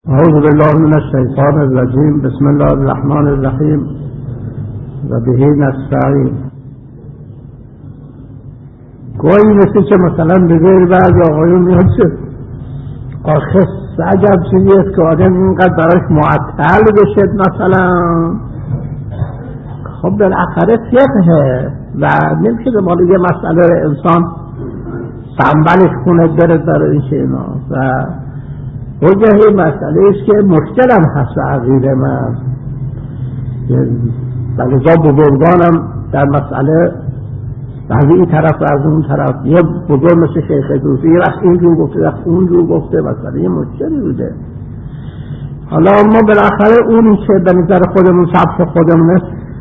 اعوذ بالله من الشیطان الرجیم. بسم الله الرحمن الرحیم و به نستعین. گاهی مثل که مثلا به غیر بعض آقایون میاد که آخه عجب چیزی است که آدم اینقدر براش معطل بشه. مثلا خب بالاخره فقهه و نمیشه که مالی یه مسئله رو انسان سنبلش کنه بره برای این اینا و وجه مسئله است که مشکلم هست و عقیده من بلکه بزرگانم در مسئله از این طرف و از اون طرف یه بزرگ مثل شیخ دوسی یه وقت اینجور گفته وقت اونجور گفته مسئله یه مشکلی بوده. حالا ما بالاخره اونی که به نظر خودمون سبک خودمونه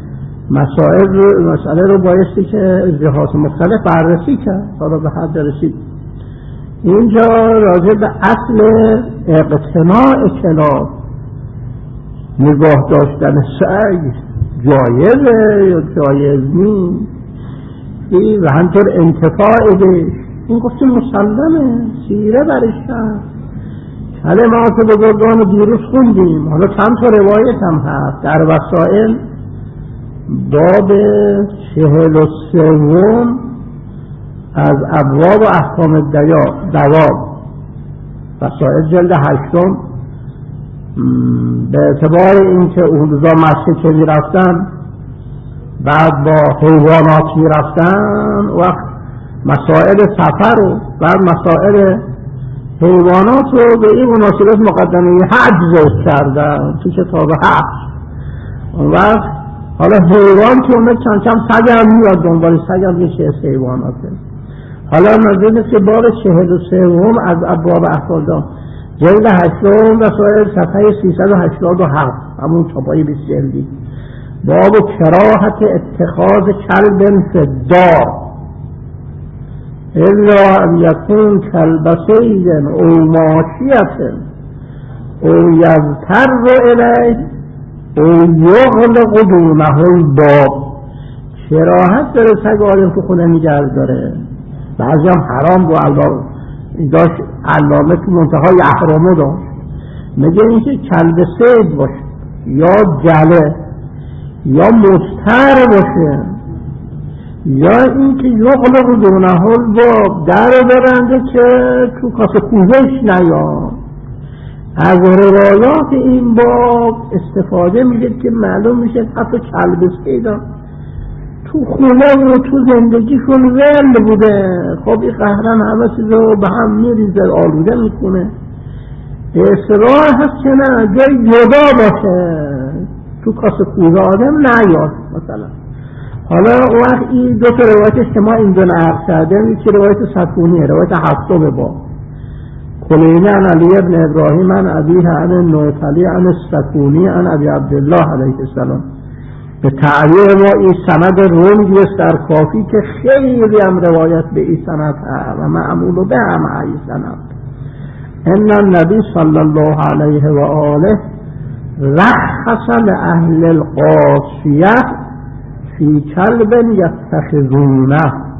مسئله رو بایستی که جهات مختلف بررسی کرد تا به حد رسید. اینجا راجع به اصل اقتناع کلاب نگاه داشتن سعی جایزه یا جایز نیست و همطور انتفاع بهش این گفته مسلمه سیره برش هست. کلمات بزرگان رو دیروز خوندیم. حالا چند تا روایت هم هست در وسائل باب 43 از ابواب و احکام دواب وسائل جلد 8 به اعتبار اینکه اون روزا مسجد که میرفتن بعد با حیوانات میرفتن وقت مسائل سفر و بعد مسائل حیوانات رو به این مناسبت مقدمه حج ذکر کردن تو کتاب حج. اون وقت حالا حیوان که اونه چند سگ هم میاد دنبال سگ هم میشه حیواناته. حالا نظر که باب 43 از ابواب احکام جلد 8 وسائل صفحه 387 همون چاپای 20 جلدی باب کراهت اتخاذ کلب فی الدار الا ان یکون کلب صید او ماشیة او یضطر الیه او یغلق دونه الباب. کراهت داره سگ آدم تو خونه نگه داره. بعضی هم حرام رو علامه تو منتهای احرامو داشت میگه این که کلب صید باشه یا جله یا مضطر باشه یا این که یغلق دونه الباب در برنده که تو کاسه کوزش نیاد. از روایات این باب استفاده میشه که معلوم میشه حتی کلب صید تو خونه و تو زندگیشون ول بوده. خب این قهرن همه چیز رو به هم میریزه آلوده میکنه. اصرار هست که نه جای جدا باشه تو کاسه کوزه آدم نیاد مثلا. حالا وقت این دو تا روایتش که ما این دو نقل کردیم یکی روایت سکونیه روایت 7 با کلینی عن علی ابن ابراهیم عن ابیه عن نوفلی عن السکونی عن ابی عبدالله علیه السلام. به تعبیر ما این سند رنگی است در کافی که خیلی هم روایت به این سند هست و معمول به هم این سند. ان النبی صلی الله علیه و آله رخص لأهل القاصیه فی کلب یتخذونه.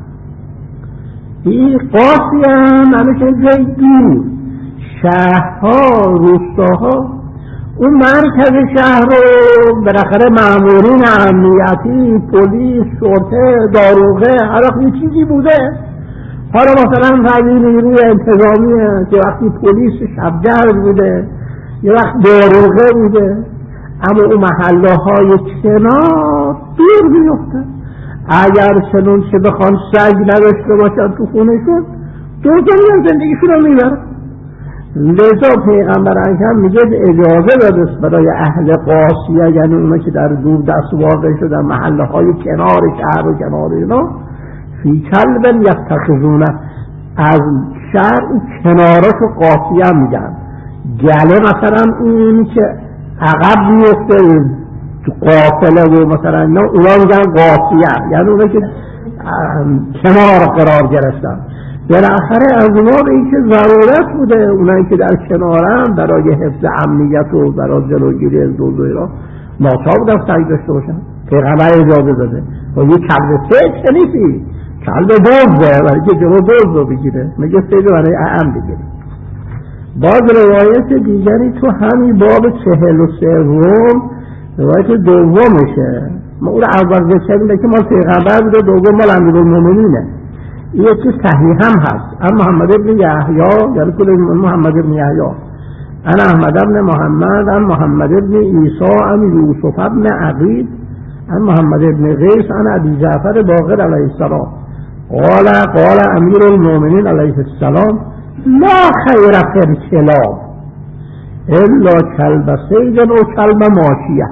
این قاصیه همشه جای دور شهرها روستاها اون مرکز شهر رو بالاخره مامورین امنیتی پلیس شرطه داروغه هر وقت یه چیزی بوده. حالا مثلا فرضی نیروی انتظامیه که وقتی پلیس شبگرد بوده یه وقت داروغه بوده اما اون محله های کنار دور میفته. اگر چنون که بخوان سگ نداشته باشن تو خونشون دور کنیم زندگیشون رو میبرن. لذا پیغمبر اکرم میگه اجازه داده برای اهل قاصیه یعنی اونا که در دور دست واقع شدن محله های کنار شهر و کنار اینا فی کلب یتخذونه از شهر اون کناراشو قاصیه میگن. گله مثلا این که عقب میفته تو قافله و مثلا اونا میگن قاصیه یعنی اونا که کنار قرار گرفتن. بالاخره از ما به این که ضرورت بوده اونایی که در کنارم برای حفظ امنیت و برای جلوگیری از دزدی را ناچار بودن سگ داشته باشن. پیغمبر اجازه داده و یه کلب صید که نیستی کلب دزده برای که جلو دزد رو بگیره میگه صید برای اعم بگیره. باز روایت دیگری تو همین باب 43 روایت دومشه، ما اون اول ذکر که مال پیغمبر بوده، دوم مال امیرالمومنینه. این یکی صحیح هم هست، ان محمد ابن یحیی، یعنی کل محمد ابن یحیی، ان احمد ابن محمد، ان محمد ابن عیسی، ان یوسف ابن عقیل، ان محمد ابن قیس، ان ابی جعفر باقر علیه السلام قال امیر المؤمنین علیه السلام لا خیر فی الکلاب الا کلب صید و کلب ماشیه.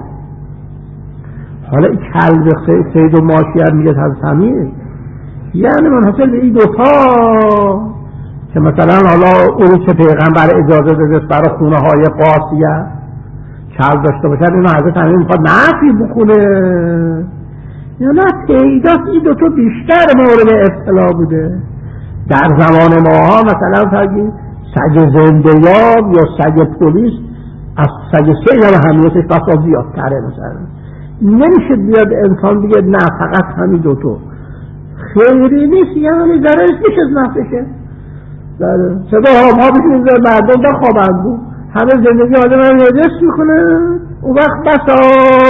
حالا این کلب صید و ماشیه میگه از همین، یعنی منحصر به این دوتا که مثلا حالا اونی که پیغمبر اجازه داده برای خونه های قاسیه کلب داشته باشد، اینو حضرت امیر میخواد نفی بکنه یا نه پیداست این دوتا بیشتر مورد ابتلا بوده. در زمان ماها مثلا سگ زنده‌یاب یا سگ پلیس از سگ سید هم همیتش بسا زیادتره. مثلا نمیشه بیاد انسان بگه نه فقط همین دوتا خیلی نیست، یعنی درش میشه نفشه صدا ها بشید مردم بخوابند بود، همه زندگی آدم هم یادش میکنه، اون وقت بسا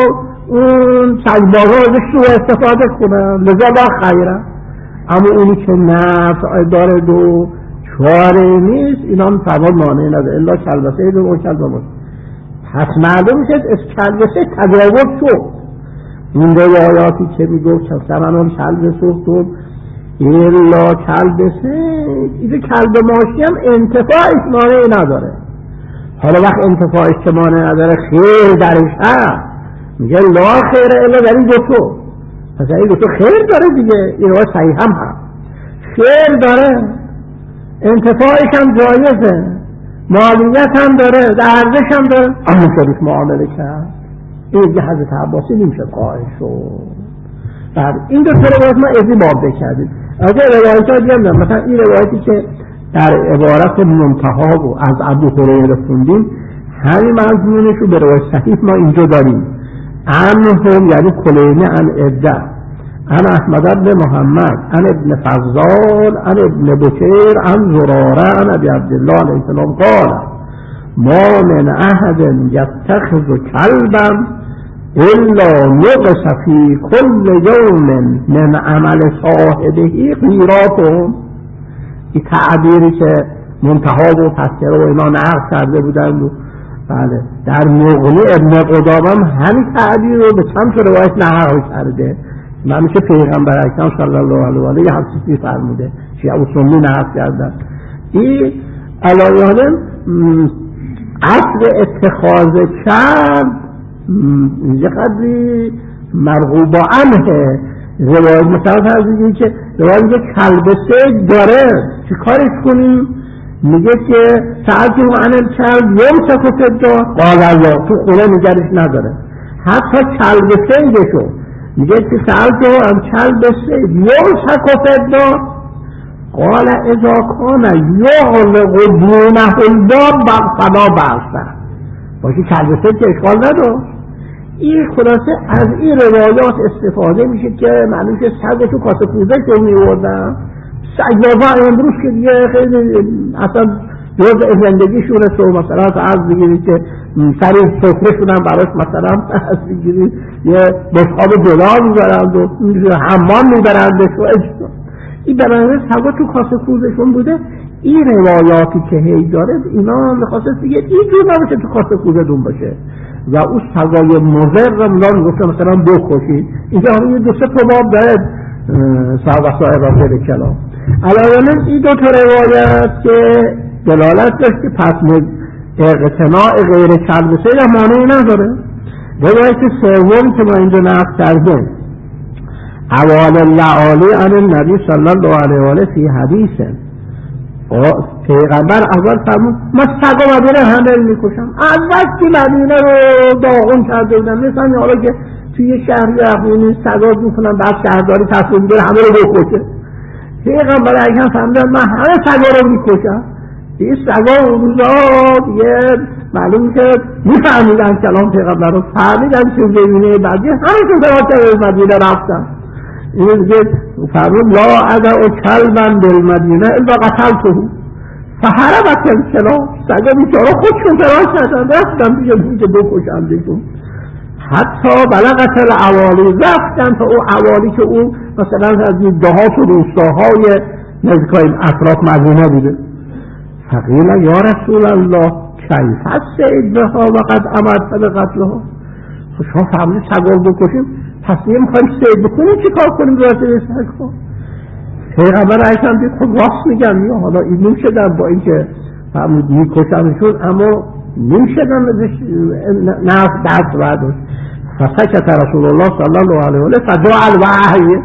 اون سگبارها ازش رو استفاده کنن، لذا لا خیره. اما اونی که نفع داره دو چاره نیست، اینا هم فرمان مانعی نداره الا کلبسه دو و کلبسه. پس معلوم شد از کلبسه تجاوز شد. این روایاتی که میگفت که سمنان کلبسه تو الا کلبسه، این کلب ماشی هم انتفاعش مانعی نداره. حالا وقت انتفاعش که مانع نداره خیر درش هست، میگه لا خیره الا در این دوتو. پس این دوتو خیر داره دیگه، این روای صحیح هم هست، خیر داره، انتفاعش هم جایزه، مالیت هم داره، ارزش هم داره، اما شدیش معامله کرد. این دیگه حضرت عباسی نمیشه قائل شد. بعد این دو روایت ما ازی باب بکردیم. اگر روایت ها دیگه مثلا این روایتی که در عبارت منتها و از ابو هریره خوندیم، همین مضمونش رو به روایت صحیح ما اینجا داریم. عنهم یعنی کلینی عن عده، عن احمد ابن محمد، عن ابن فضال، عن ابن بکیر، عن زراره، عن ابی عبدالله علیه السلام قال ما من احد یتخذ کلبا الا نقص فی کل یوم من عمل صاحبه قیراتهم. این تعبیری که منتها و تذکره و اینا نقل کرده بودند و بله در مغنی ابن قدامه همین تعبیر رو به چند روایت نقل کرده. من میشه پیغمبر اکرم صلی الله علیه و آله یه حدیثی فرموده، شیعه و سنی نقل کردن. این علایه اصل اتخاذ کرد یه قدری مرغوب عنه. روایت مثلا فرضی که روایت میگه کلب صید داره چی کارش کنیم؟ میگه که ساعتی و عن الکلب یوم سکت دار قال الله، تو خونه نگرش نداره. حتی کلب صیدشو میگه که ساعتی و عن کلب صید یوم سکت دار قال اذا کان یغلق دونه الباب فلا بأس. باشی کلب صید که اشکال نداره. این خلاصه از این روایات استفاده میشه که معلوم که سگ تو کاسه کوزه که میوردن، سگ‌بازا امروز که دیگه خیلی اصلا جز زندگیشونه، تو مثلا از بگیرید که سری سفرهشون هم براش مثلا از بگیرید یه بشقاب دلار میبرند و حمام میبرند. این برنامه سگا تو کاسه کوزشون بوده. این روایاتی که هی داره اینا میخواسته دیگه این جور نباشه تو کاسه کوزه دون باشه و اون سگای مضر رو میگن گفته مثلا بکشید. اینجا همین دو سه تا باب داره صاحب غیر کلام. علاوه این دو تا روایت که دلالت داشت که پس اقتناع غیر کلب صید مانعی نداره. روایت سوم که ما اینجا نقل کردیم اوال اللعالی عن النبی صلی الله علیه و آله فی حدیثه، پیغمبر اول فرمود من سگا مدینه همه میکشم. از وقتی مدینه رو داغون کرده بودن، مثلا حالا که توی شهر یقینی سگا میکنن بعد شهرداری تصمیم بگیره همه رو بکشه. پیغمبر اگر فرمودن من همه سگا رو میکشم. این سگا اون روزا دیگه معلوم که میفهمیدن کلام پیغمبر رو، فهمیدن که زمینه بعدی همه که فرات مدینه رفتن. این دیگه فرمود لا ادعو کلبا بالمدینه الا قتلته فهربت الکلاب. سگا بیچاره خودشون فرار کردن رفتن پیش که بکشندشون. حتی بلغت الاوالی، رفتن تا او اوالی که او مثلا از دهات و روستاهای نزدیک اطراف مدینه بوده. فقیل یا رسول الله کیف الصید بها وقد امرت بقتلها. شما فهمیدید سگا رو بکشیم، پس میخوایم صید بکنیم چی کار کنیم راجع به سگا؟ پیغمبر علیه دید خب راست میگن، یا حالا این نمیشدن با اینکه فهمید میکشنشون اما نمیشدن نفس دست برداشت. فسکت رسول الله صلی الله علیه و آله فجاء الوحی،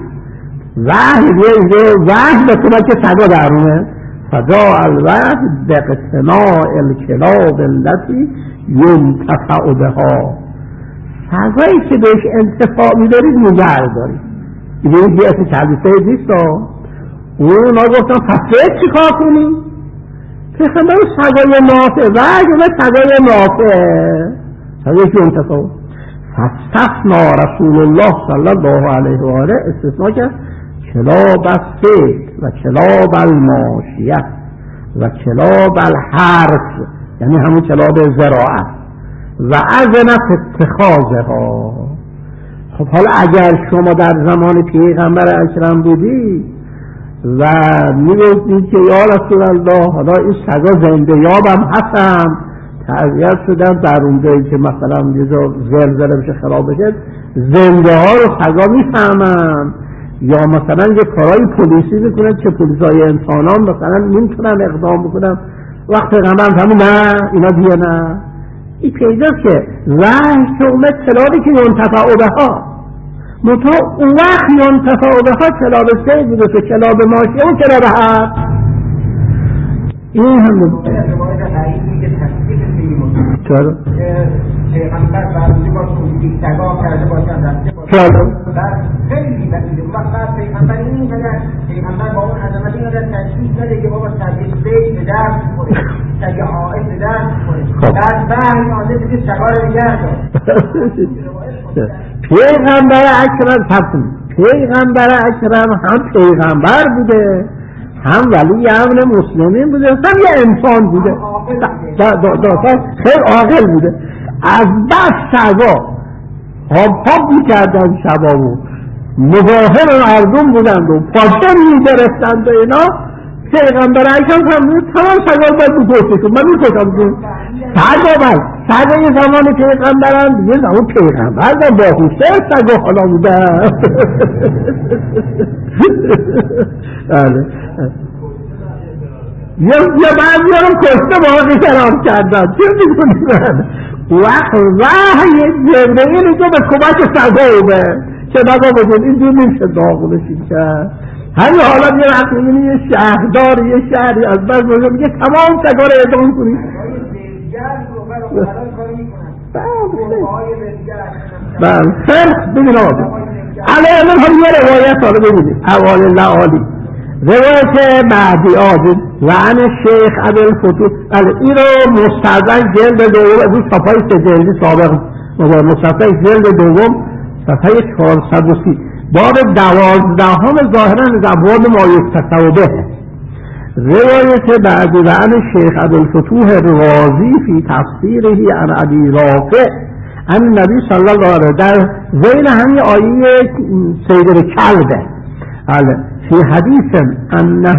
وحی به کمک سگا درونه. فجاء الوحی باقتناء الکلاب التي ينتفع بها، سگایی که بهش انتفاع میدارید نگه دارید. این یه حدیثه نیست. اونا گفتن پس چی کار کنیم؟ پیغمبر سگای نافع و سگای نافع سگای که انتفاع. فاستثنى رسول الله صلی الله علیه و آله، استثناء کرد کلاب الصید و کلاب الماشیه و کلاب الحرث، یعنی همون کلاب زراعت، و اذن فی اتخاذها. خب حالا اگر شما در زمان پیغمبر اکرم بودی و میگفتید که یا رسول الله حالا این سگا زنده یابم هستم، تعذیت شدن در اونجایی که مثلا یه جا زلزله بشه خراب بشه، زنده ها رو سگا میفهمن، یا مثلا یه کارهای پلیسی میکنن که پلیسای انسانان مثلا نمیتونن اقدام بکنن، وقت پیغمبر همون نه اینا دیگه نه. این پیداست که وحی که اومد کلابی که ینتفع بها، منطقه اون وقت ینتفع بها کلاب صید بوده که کلاب ماشیه و کلاب هست. این هم چرا؟ پیغمبر برای با توضیح سگا کرده باشن رفته باشن خیلی بسیده وقت پیغمبر این قدر پیغمبر با اون عظمت این قدر تشکیل نده که بابا سگ صید به درد بخوره، سگ عائد به درد بخوره، بعد وحی آمده دیگه سگا رو نگه داشت. پیغمبر اکرم هم پیغمبر بوده، هم ولی امر مسلمین بوده، هم یه انسان بوده، خیلی عاقل بوده. از بس سگا پاپ میکردن شبا و مظاهر مردم بودند و پاچه میگرفتند و اینا. پیغمبر اکرم فرمود تمام سگا رو باید بکشید، من میکشم سگا یه زمان پیغمبرن، یه زمان پیغمبر و باهوشتر سگا حالا بودن. یا بعضی ها رو کشته باقی سلام کردن. چه میکنید؟ وحی جبرئیل اینجا به کمک سگا اومد که نگاه بگید اینجور نمیشه داغونشی کرد. همین حالا یه وقت میگه یه شهردار یه شهری از بس بگه میگه تمام سگا رو اعدام کنید. بله خیلی ببین آقا الان هم یه روایت رو ببینید اول لعالی روایت بعدی آدم و عن شیخ ابوالفتوح. این رو مستدرک جلد دوم از صفحه 3 جلدی سابق مستدرک جلد دوم صفحه 430 باب 12 ظاهرا از ابواب ما یکتسب به. روایت بعدی و عن شیخ ابوالفتوح الرازی فی تفسیره عن ابی رافع عن نبی صلی الله علیه و در ذیل همین آیه سید کلبه فی حدیث انه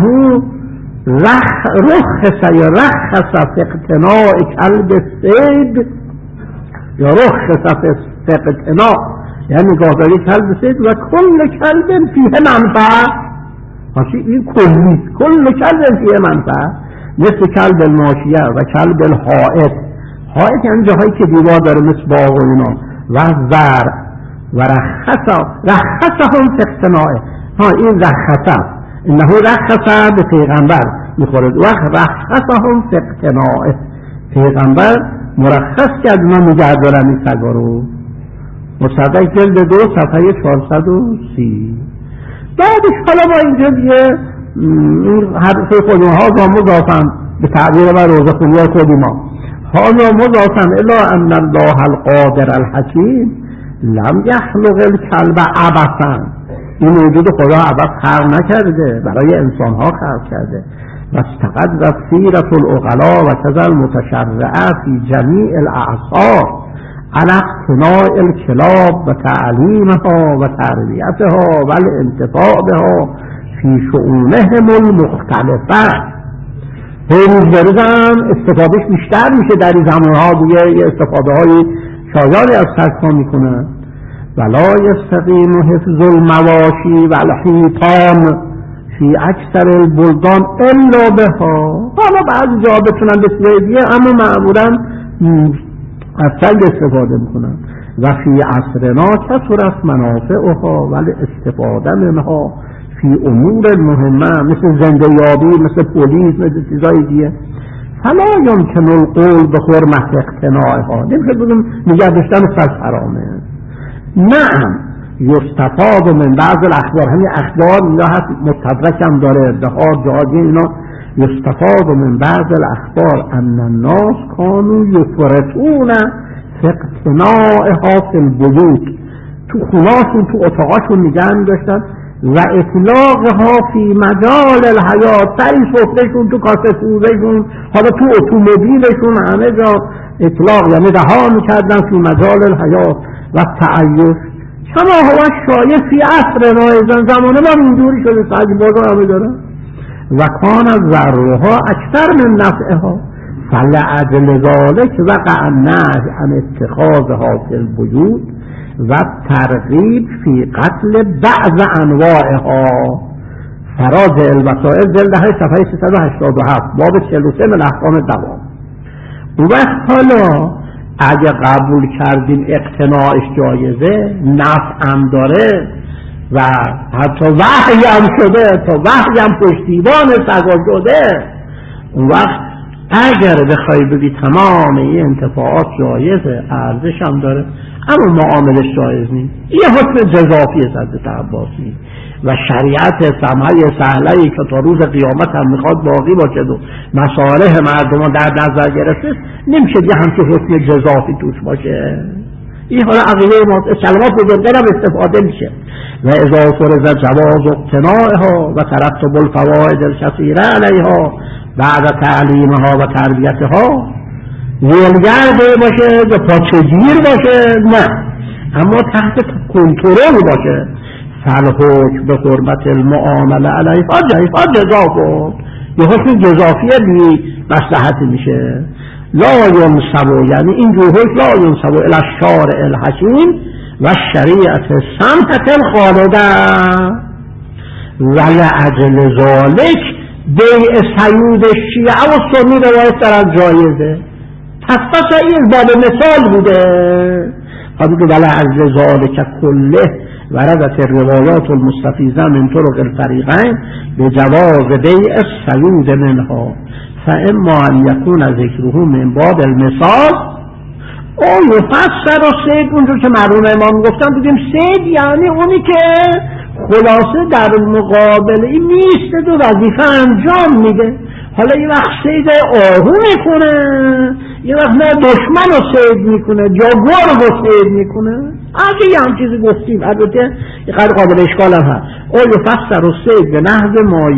رخص یا رخص فی اقتناء کلب الصید یا رخص فی اقتناء یعنی نگاهداری کلب صید و کل کلب فیه منفعه. این کلیست، کل کلب فیه منفعه مثل کلب الماشیه و کلب الحائط. حائط یعنی جاهایی که دیوار داره مثل باغ و اینا و زرع و رخصهم فی اقتناء. این رخصه انه رخصه به پیغمبر میخورد و رخصهم فی اقتناء. پیغمبر مرخص کرد اونا نگه دارن این سگا رو. مصدق جلد 2 صفحه 430. بعدش حالا ما اینجا دیگه حدیث خودمون ها را مضافن به تعبیر و روزه خونی خودی ما ها را مضافن الا ان الله القادر الحکیم لم یخلق الکلب عبثا. این موجود خدا عبث خلق نکرده، برای انسان ها خلق کرده. و استقد سیرة العقلاء و كذا المتشرعه في جمیع الاعصار على اقتناء الكلاب و تعلیمها و تربیتها و الانتفاع بها في شؤونهم المختلفه. روز به روز هم استفادهش بیشتر میشه، در این زمانها دیگه استفاده های شایانی از سگ‌ها میکنن. ولا یستقیم حفظ المواشی و الحیطان فی اکثر البلدان الا بها. حالا بعضی جا بتونن به صورت دیگه، اما معمولا از سگ استفاده میکنن. و فی عصرنا کثرت منافعها ولی استفاده منها فی امور مهمه مثل زنده یابی، مثل پلیس، مثل چیزای دیگه. فلا یمکن القول به حرمت اقتناعها. نمیشه بگم نگه داشتن سگ حرامه. نعم یستفاد من بعض الاخبار، همین اخبار اینجا هست مستدرک هم داره، دهات جهادی اینا. یستفاد من بعض الاخبار ان الناس کانوا یفرطون فی اقتناعها فی البیوت. تو خونهاشون، تو اتاقاشون نگه می‌داشتن و اطلاقها فی مجال الحیات، سری سفتشون، تو کاسه سوزشون، حالا تو اتومبیلشون، همه جا اطلاق، یعنی رها میکردن فی مجال الحیات و تعیش. کما هو شایع فی عصر رایزن، زمانه ما اینجوری شده، سگ بازار همه دارن. و کان از ضررها اکثر من نفعها فلعجل ذالک وقع النهی عن اتخاذها فی البیوت و ترغیب فی قتل بعض انواعها. فراج الوسائل جلد 8 صفحه 387 باب 43 من احکام دوام. اون وقت حالا اگه قبول کردیم اقتناعش جایزه، نفعم داره و حتی وحی هم شده، تا وحی هم پشتیبان سگا شده، اون وقت اگر بخوای بگی تمام این انتفاعات جایزه، ارزش هم داره، اما معاملش جایز نیست، یه حکم جزافی حضرت عباسی و شریعت سمحه سهلهی که تا روز قیامت هم میخواد باقی باشه و مصالح مردمان در نظر گرفته، نمیشه یه همچه حکم جزافی توش باشه. این حالا عقیده ما کلمات بزرگتر هم استفاده میشه. و اذا فرض جواز اقتناعها و ترتب الفوائد الكثیره علیها بعد تعلیمها و تربیتها، ویلگرده باشه یا پاچگیر باشه، نه، اما تحت کنترل باشه. فالحکم به حرمت المعامله علیها جزا بود، یه حکم جزافیه بی مصلحتی میشه. لا ینسبو، یعنی این جوهش لا ینسبو الی الشارع الحکیم و شریعت سمحة الخالده و لأجل ذالک بیع سیود شیعه و سنی روایت در از جایزه. پس این باب مثال بوده. حدود و لأجل ذالک کله وردت الروایات المستفیضه من طرق الفریقین بجواز بیع السیود منها، فاما ان یکون ذکره من باب المثال او یفسر الصید. اونجور که مرحوم امام گفتن بگیم صید یعنی اونی که خلاصه در مقابل این میسته و وظیفه انجام میده. حالا یه وقت صید آهو میکنه، یه وقت نه دشمن رو صید میکنه یا گرگ رو صید میکنه. اگه یه هم چیزی گفتیم، البته یه قدر قابل اشکال هم هست. او یفسر الصید به نحو ما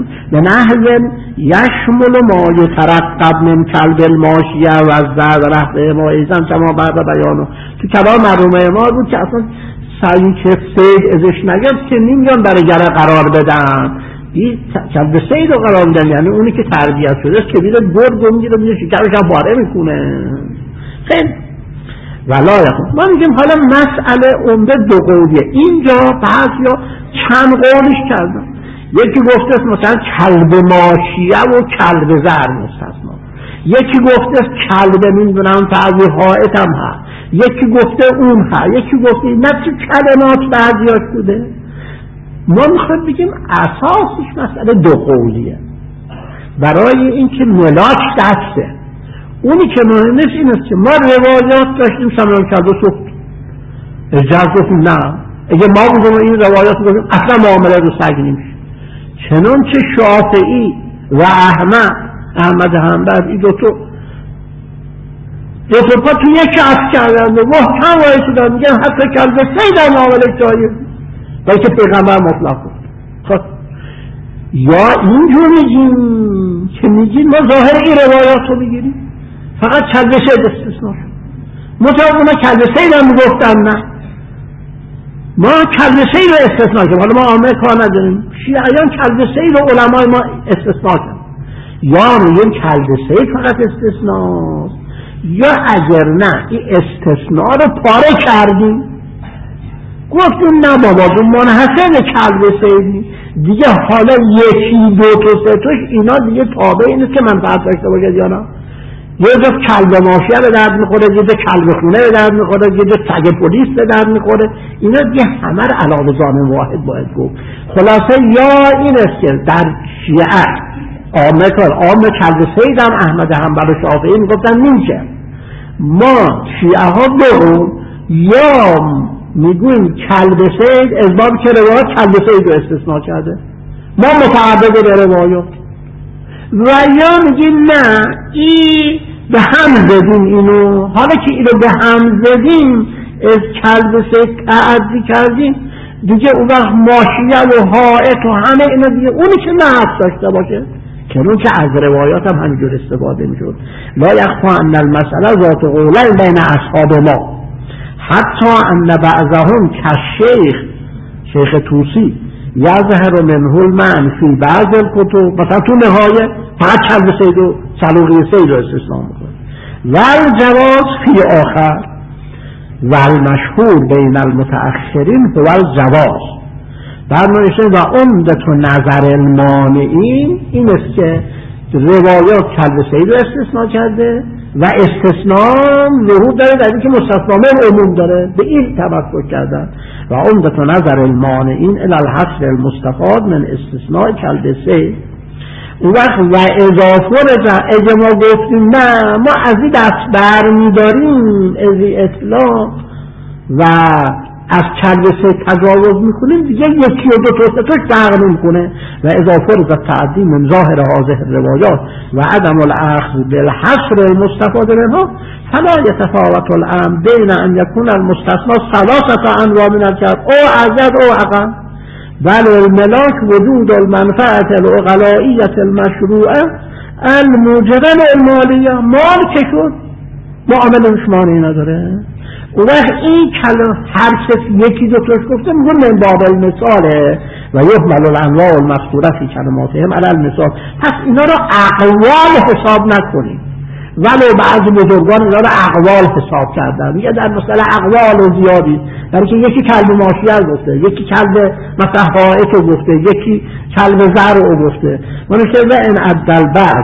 یشمل ما یترقب من کلب الماشیه و زرد رفته ما ایزن کما بعد بیانو. تو کلام مرحوم امام بود که اصلا سعی که صید ازش نگرد که نمیان برای گره قرار بدن، کلب صید رو قرار میدن، یعنی اونی که تربیت شده که بیده گرد رو میگیره میگه شکرش هم پاره میکنه. خیلی ولا یکن. ما میگیم حالا مسئله عمده دو قولیه. اینجا بعضیا چند قولش کردن. یکی گفته مثلا کلب ماشیه و کلب زر مستثنا، یکی گفته کلب نمیدونم تعویق حائط هم هست، یکی گفته اون هست، یکی گفته نه، چه کلمات بعضیاش بوده. ما میخوایم بگیم اساسش مسئله دو قولیه. برای اینکه ملاک دسته، اونی که مهم نیست این است که ما روایات داشتیم سمران کرد و سخت اجاز گفتیم نه، اگه ما بودیم این روایات گفتیم اصلا معامله رو سگ نمیشه. چنانچه شافعی و احمد حنبل این دو پا تو یک عصر کردن و محکم وایسادن میگن حتی کلب صید هم معامله جایز، بلکه پیغمبر مطلق بود. خب یا اینجور میگیم که میگیم ما ظاهر این روایات رو بگیریم فقط کلب صید استثناء شد. مطابق ما کلب صید هم میگفتن نه، ما کلب صید رو استثناء کنیم. حالا ما عامه کار نداریم، شیعیان کلب صید و علمای ما استثناء کنیم. یا میگیم کلب صید فقط استثناء، یا اگر نه این استثناء رو پاره کردیم گفتیم نه بابا اون منحصر به کلب صید دیگه، حالا یکی دو تا سه تاش اینا دیگه تابع این است که منفعت داشته باشه یا نه. یه جا کلب ماشیه به درد میخوره، یه جا کلب خونه به درد میخوره، یه جا تگ پلیس به درد میخوره، اینا دیگه همه رو علاوه زانه واحد باید گفت. خلاصه یا این است که در شیعه عامه کلب صید هم احمد حنبل و شافعی میگفتن میشه. ما شیعه ها بگون یا میگویم کلب صید اسباب که روایات کلب صید رو استثناء کرده، ما متعدد به روایات، و یا میگیم نه این به هم زدیم اینو، حالا که اینو به هم زدیم از کلب صید تعدی کردیم دیگه اون وقت ماشیه و حائط و همه اینا دیگه اونی که نه داشته باشه که اون که از روایات هم همینجور استفاده میشد. لا یخفی ان المسئله ذات قولین بین اصحاب ما حتی ان بعضهم کالشیخ شیخ طوسی یظهر منه المعنی فی بعض الکتب، مثلا تو نهایه فقط کلب صید و سلوقی صید رو استثناء میکنه، و الجواز فی آخر و المشهور بین المتأخرین هو الجواز. در نوشته و عمدة نظر المانعین این است که روایات کلب صید رو استثناء کرده و استثناء ورود داره در اینکه مستثنا من عموم داره، به این توقع کردن. و عمدة نظر المانعین الی الحصر المستفاد من استثناء کلب صید. اون وقت و اضافه اگه ما گفتیم نه ما از این دست برمیداریم از اطلاق و از کلب صید تجاوز میکنیم دیگه یکی و دو تا توش فرق نمیکنه. و اضافه رضا تعدی من ظاهر هذه الروایات و عدم الاخذ بالحصر المستفاد منها فلا يتفاوت الامر بین ان يكون المستثنى ثلاثه انواع من الكلب او ازد او اقل، بل الملاك وجود المنفعه العقلائيه المشروعه الموجبه للمالیه. مال که شد معاملش مانعی نداره. اون وقت این کلمه هر کس یکی دو تاش گفته میگه من باب المثاله و یحمل الانواع المذکوره فی کلماتهم علی المثال. پس اینا رو اقوال حساب نکنیم، ولو بعضی بزرگان اینا رو اقوال حساب کردن. میگه در مثلا اقوال زیادی، برای که یکی کلب ماشیه گفته، یکی کلب مثلا حائط گفته، یکی کلب زرع گفته. منشه و ان عدل بعض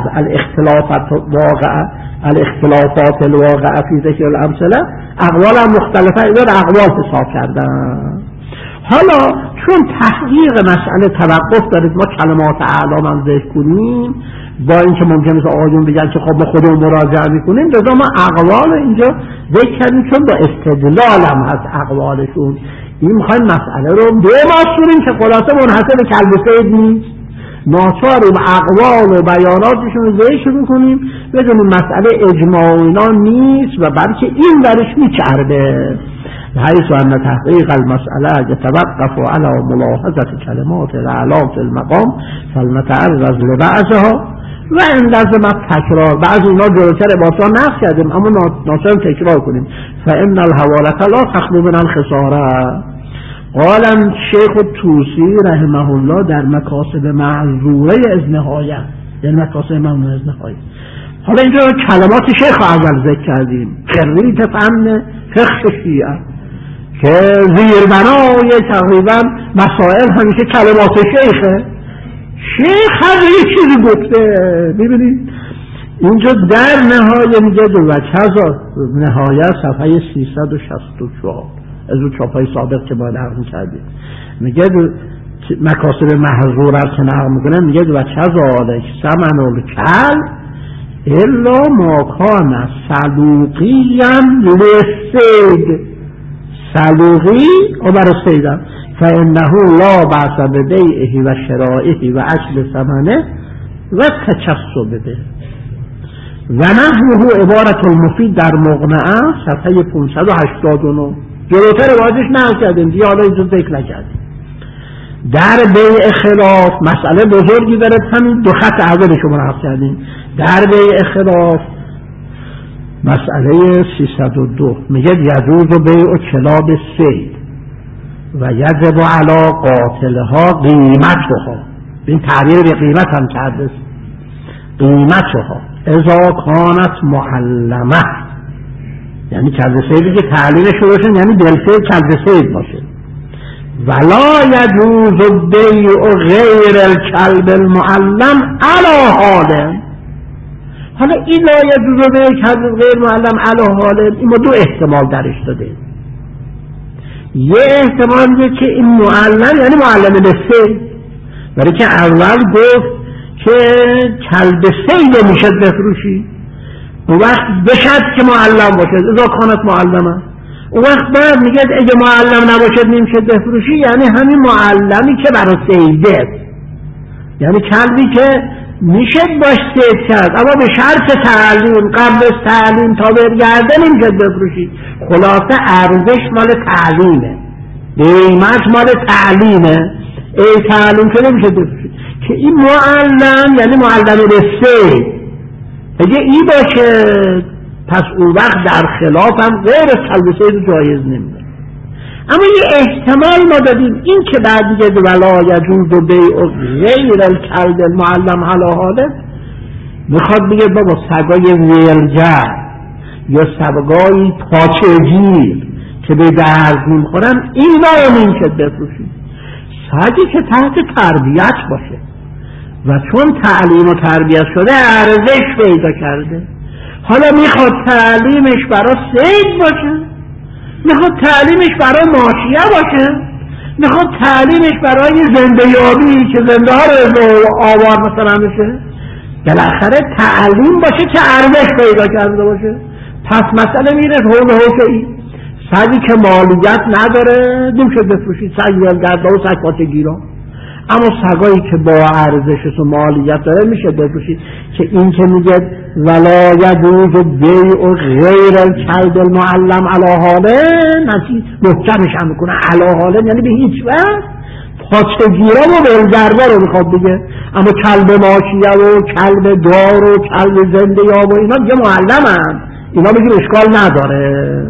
الاختلافات الواقعه فی ذکر الامثله اقوال هم مختلفه اینا رو اقوال حساب کردن. حالا چون تحقیق مسئله توقف دارید ما کلمات اعلام هم ذکر کنیم، با اینکه ممکنه که آقایون بگن که خب ما خودمون مراجعه میکنیم، لذا ما اقوال اینجا ذکر کردیم چون با استدلال هم هست اقوالشون. این میخوایم مسئله رو بماسوریم که خلاصه منحصر به کلب صید نیست، ناچاریم اقوال و بیاناتشون رو ذکر میکنیم بدونیم مسئله اجماع اینا نیست و بلکه این برش میچرده. حيث أن تحقيق المسألة يتوقف على ملاحظة كلمات الأعلام في المقام فلنتعرض لبعضها و این لازم تکرار. بعضی اینا جلوتر عبارتان نقل کردیم اما ناچاریم تکرار کنیم. فإن الحوالة لا تخلو من الخسارة. قال شیخ طوسی رحمه الله در مکاسب معذوره از نهایه، یعنی مکاسب ممنوع از نهایه. حالا اینجا کلمات شیخ اول ذکر کردیم، خریت فن فقه شیعه که زیربنای تقریبا مسائل همیشه کلمات شیخه. شیخ هر یک چیزی گفته. ببینید اینجا در نهایه میگه دو وجه نهایه صفحه 364 از اون چاپای سابق که باید نقل کردیم، میگه مکاسب محظور که نقل میکنه میگه دو وجه ذالک ثمن الکل الا ما کان صدوقیا للصید. صدوقی و برای صیدم فانه لا بأس ببیعه و شرائه و اکل ثمنه و تکسب به. و نحوه عبارت المفید در مقنعه صفحه 589 جلوتر واضح نقل کردیم دیگه، حالا اینجا ذکر نکردیم. در بیع خلاف مسئله بزرگی داره، همین دو خط اول شما رو حفظ کردیم. در بیع خلاف مسئله 302 میگه یجوز بیع کلاب صید و یجب علی قاتلها قیمتها. این تعبیر به قیمت هم کرده، قیمتها اذا کانت معلمه، یعنی کلب صیدی که تعلیمش روشن، یعنی دلفه کلب صید باشه. ولا یجوز بیع غیر الکلب المعلم علی حال. حالا این لا یجوز بیع کلب غیر معلم علی حال، این ما دو احتمال درش داده. یه احتمال میگه که این معلم یعنی معلم لسه، برای که اول گفت که کلب صید میشه بفروشی، اون وقت بشد که معلم باشد اذا کانت معلمه. اون وقت بعد میگه اگه معلم نباشد نمیشه بفروشی، یعنی همین معلمی که برای صیده، یعنی کلبی که میشه باش صید کرد اما به شرط تعلیم، قبل از تعلیم تا برگرده نمیشه بفروشی. خلاصه ارزش مال تعلیمه، قیمت مال تعلیمه، ای تعلیم که نمیشه بفروشی. که این معلم یعنی معلم رسه، اگه ای باشه پس اون وقت در خلاف هم غیر از کلب صید جایز نمیده. اما یه احتمال ما دادیم، این که بعد دیگه ولا یجوز بیع غیر الکلب المعلم علی حاله، میخواد بگه بابا سگای ویلجر یا سگای پاچه‌گیر که به درد میخورن اینا رو نمیشه بفروشید. سگی که تحت تربیت باشه و چون تعلیم و تربیت شده ارزش پیدا کرده، حالا میخواد تعلیمش برای صید باشه، میخواد تعلیمش برای ماشیه باشه، میخواد تعلیمش برای زنده یابی که زنده ها رو آوار مثلا بشه، بالاخره تعلیم باشه که ارزش پیدا کرده باشه. پس مسئله میره حول حوشه‌ای، سگی که مالیت نداره نمیشه بفروشید، سگ ولگرد و سگ پاچه‌گیرا. اما سگایی که با ارزش و مالیت داره میشه بفروشید. که این که میگه ولا یجوز بیع غیر الکلب المعلم علی حاله، نسی محکمش هم میکنه علی حاله، یعنی به هیچ وقت پاچه‌گیرا و ولگردا رو میخواد بگه. اما کلب ماشیه و کلب دار و کلب زنده یاب و اینا دیگه معلمن، اینا بگیم اشکال نداره.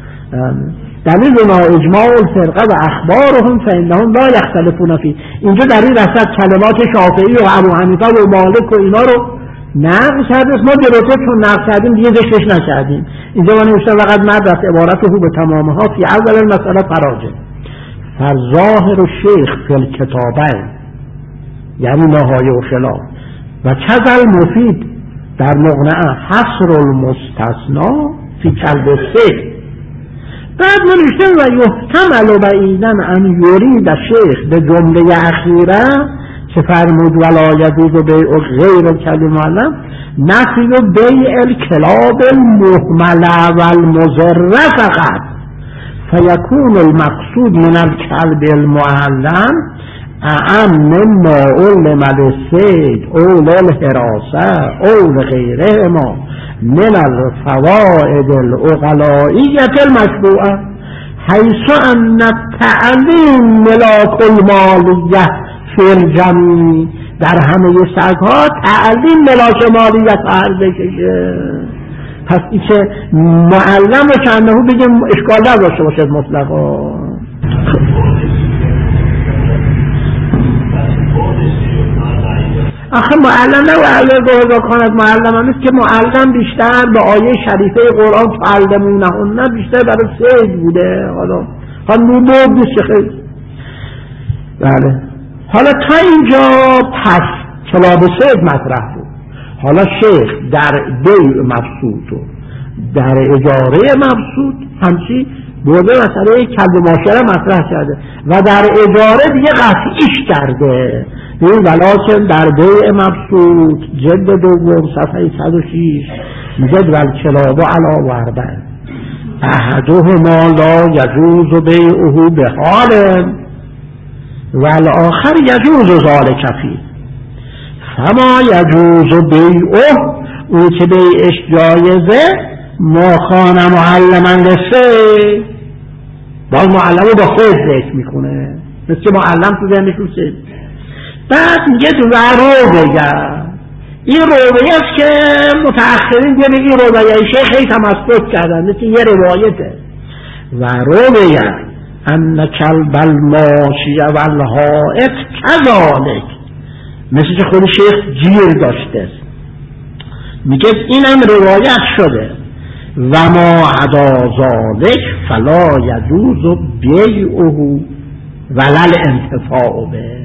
دلیل ما اجماع الفرقه و اخبارهم فانهم لا یختلفون فی. اینجا در این رسد کلمات شافعی و ابو حنیفه و مالک و اینا رو نقل کردیم. ما جلوتر چون نقل کردیم دیگه ذکرش نکردیم. اینجا ما نوشته فقط مدرس عبارته به تمامها فی اول المسئله فراجع فظاهر الشیخ فی الکتابین، یعنی نهایه و خلاف و کذل مفید در مقنعه حصر المستثنا فی کلب صید. بعد نوشته و یحتمل بعیداً ان یرید شیخ به جمله اخیره که فرمود ولا یجوز بیع غیر الکلب المعلم نفی بیع الکلاب المهمله و المضره فقط، فیکون المقصود من الکلب المعلم اعم مما علم للصید او للحراسه او لغیرهما من الفوائد العقلائیة المشروعه، حیث ان التعلیم ملاک المالیه فی الجمیع. در همه سگها تعلیم ملاک مالیت ارزششه. پس این که معلم رو چنده بگیم اشکال نداشته باشد مطلقا. آخه معلم نه اگر کانت معلم هم نیست که معلم بیشتر به آیه شریفه قرآن تعلمونهن بیشتر برای صید بوده. حالا نوبود نیست خیلی. بله. حالا تا اینجا پس کلاب صید مطرح بود. حالا شیخ در بیع مبسوط و در اجاره مبسوط همچی برده مسئله کلب ماشیه مطرح کرده و در اجاره دیگه قطعیش کرده. این ولیکن در بیع مبسوط جلد دوم صفحه 106 میگه والکلاب علی وربع احدهما لا یجوز بیعه بحال والآخر یجوز ذلک فیه فما یجوز بیعه، اون که بیعش جایزه ما کان معلما للصید، باز معلم با خود ذکر میکنه مثل معلم تو ذهنش روشه. بعد میگه رو بگم این رویه است که متأخرین دیگه این رویه شیخ خیلی تمسک کردن، مثل یه روایته. و رویه ان کلب الماشی و الحائط کذالک، مثل که خود شیخ گیر داشته. میگه اینم روایت شده. و ما عدا ذالک فلا یجوز بیعه ولل انتفاع به.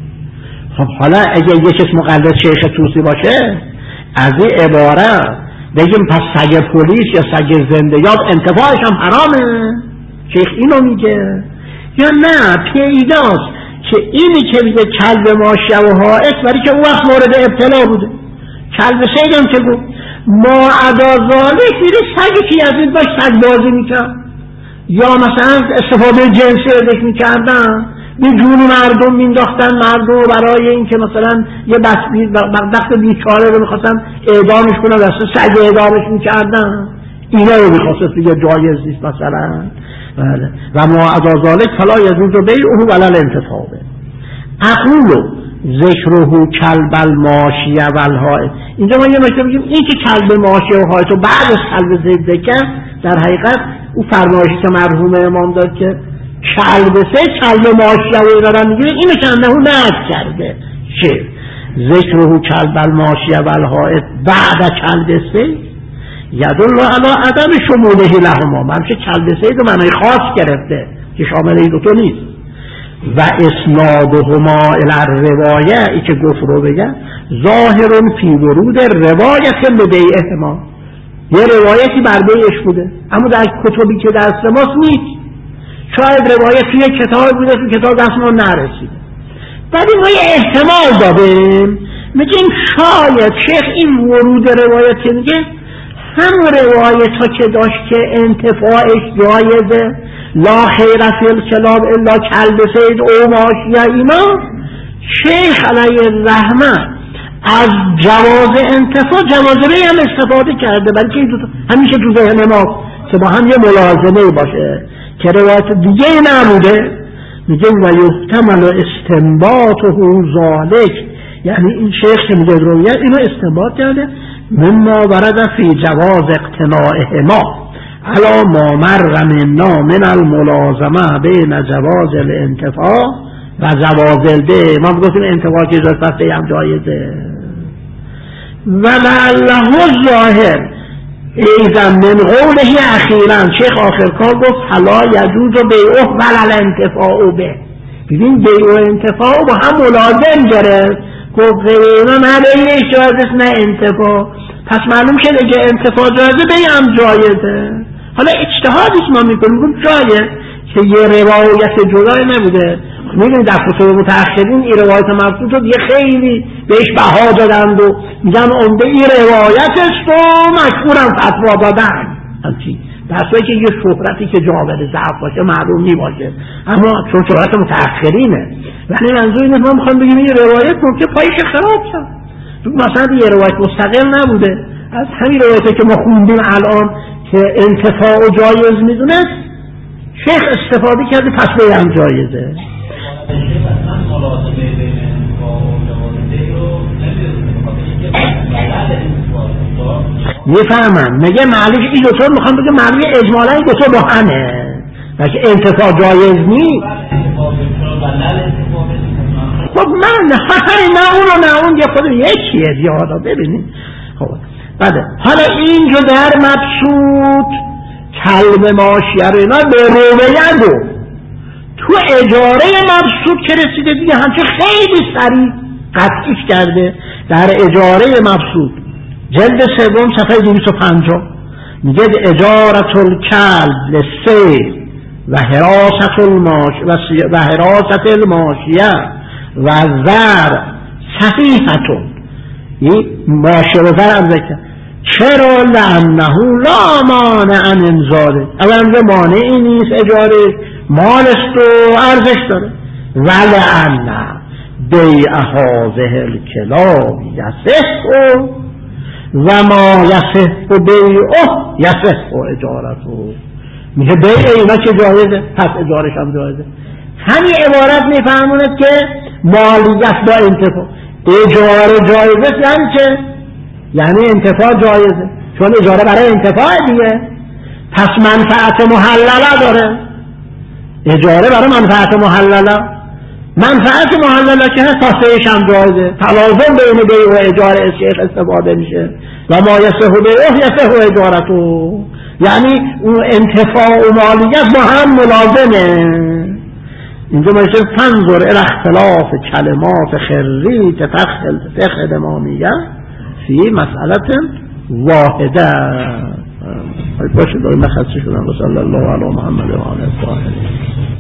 خب حالا اگه یکیش مقلد شیخ توسی باشه از این عبارت بگیم پس سگ پلیس یا سگ زنده‌یاب انتفاعش هم حرامه، شیخ اینو میگه؟ یا نه پیداست که اینی که میگه کلب ماشیه و حائط برای که اون وقت مورد ابتلا بوده، کلب صید هم که گفت ما عدا ذالک میره سگی که از این باش سگ بازی میکرد یا مثلا استفاده جنسی ازش میکردن، به جون مردم مینداختن، مردم برای این که مثلا یه بدبخت بیچاره رو میخواستن اعدامش کنن واسه سگ اعدامش میکردن، اینا رو میخواست دیگه جایز نیست مثلا. بله. و ما عدا ذالک فلا یجوز بیعه ولا الانتفاع به. اقول ذکره کلب الماشیه و الحائط. اینجا ما یه مطلب میگیم این که کلب ماشیه و حائط و بعد از کلب زید ذکر، در حقیقت او فرمایشی که مرحوم امام داد که کلب ماشیه و اینا رو میگیره، اینو که انه نهی کرده چه ذکره کلب الماشیه و الحائط بعد کلب سید یدل علی عدم شموله لهما، من که کلب سید رو معنی خاص گرفته که شامل این دوتا نیست. و اسنادهما الی الروایه، ای که گفت رو بگم ظاهر فی ورود روایت لبیعهما، یه روایتی بر بیعش بوده اما در کتبی که دست ماست نیست، شاید روایت توی کتاب بوده تو کتاب دست ما نرسیده. بعد این ما یه احتمال دادیم میگیم شاید شیخ این ورود روایت که میگه همون روایت ها که داشت که انتفاعش جایزه، لا خیر فی الکلاب الا کلب صید او ماشیه، اینا شیخ علیه الرحمه از جواز انتفاع جوازه هم استفاده کرده، بلکه همیشه تو ذهن ما که با هم یه ملازمه باشه که روایت دیگه نبوده. میگه و یحتمل استنباطه ذالک، یعنی این شیخ که میگه روایت اینو استنباط کرده مما ورد فی جواز اقتناعهما علا ما مر منا من الملازمه بین جواز الانتفاع و جواز البیع. ما گفتیم انتفاع که اجازه پس هم جایزه. و لعله الظاهر ایضا من قوله اخیرا، شیخ آخر کار گفت حلا یجوز بیعه ولا الانتفاع به. ببین بیع و انتفاع با هم ملازم گرفت، گفت اینا نه بیعش جایزه نه انتفاع، پس معلوم شده که انتفاع جایزه بیع هم جایزه. حالا اجتهادیش ما میکنیم جایه که یه روایت جدای نبوده. میدونید در کتب متأخرین این روایت مبسوط رو دیگه خیلی بهش بها دادند و میگن عمده این روایت است و مشهورم فتوا دادن همچی، در صورتی که یه شهرتی که جامعه ضعف باشه معلوم نی باشه، اما چون شهرت متأخرینه. ولی منظور اینه ما میخوایم بگیم این روایت ممکن پایش خراب شد، مثلا یه روایت مستقل نبوده، از همین روایتی که ما خوندیم الان که انتفاع و جایز میدونه شیخ استفاده کرده پس به هم جایزه. میفهمم میگه معلومش این دوتا میخوام بگه معلومه اجمالا این دوتا با همه بلکه انتفاع جایز نیست. خب من نه اون و نه اون یه خود یکیه دیگه. حالا ببینید خب بله حالا اینجا در مبسوط کلب ماشیه رو اینا به رویه گفت، تو اجاره مبسوط که رسیده دیگه همچه خیلی سریع قطعیش کرده. در اجاره مبسوط جلد سوم صفحه 250 میگه اجارت الکلب للصید و حراست الماشیه و زر صحیحتون، این ماشیه و زر هم ذکر. چرا؟ لانه لا مانع عن انزاله، اولا مانعی نیست اجاره، مال است و ارزش داره. ولانه بیع هذه الکلاب یصح و ما یصح بیعه یصح اجارته. میگه بیع اینا که جایزه پس اجارش هم جایزه. همین عبارت میفهموند که مالیت با انتفاع. اجاره جایزه یعنی چه؟ یعنی انتفاع جایزه، چون اجاره برای انتفاع دیگه، پس منفعت محلله داره. اجاره برای منفعت محلله، منفعت محلله که تاسهش هم جایزه، تلازم بین بیع و اجاره از شیخ استفاده میشه و ما یصح بیعه یصح اجارته، یعنی اون انتفاع و مالیت با هم ملازمه. اینجا میشه تنظر الى اختلاف کلمات خریت تخدمامیه فی مسئله واحده. باشه داریم خسته شدن. صلی الله علی محمد و آله الطاهرین.